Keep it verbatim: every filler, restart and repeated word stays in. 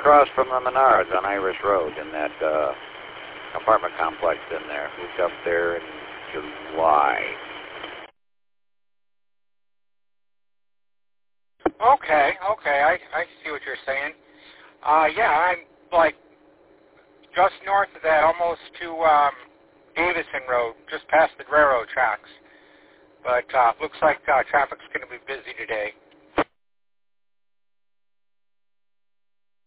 across from the Menards on Irish Road in that uh, apartment complex in there. Moved up there in July. Okay, okay, I I see what you're saying. Uh, yeah, I'm like just north of that, almost to um, Davison Road, just past the railroad tracks. But uh, looks like uh, traffic's going to be busy today.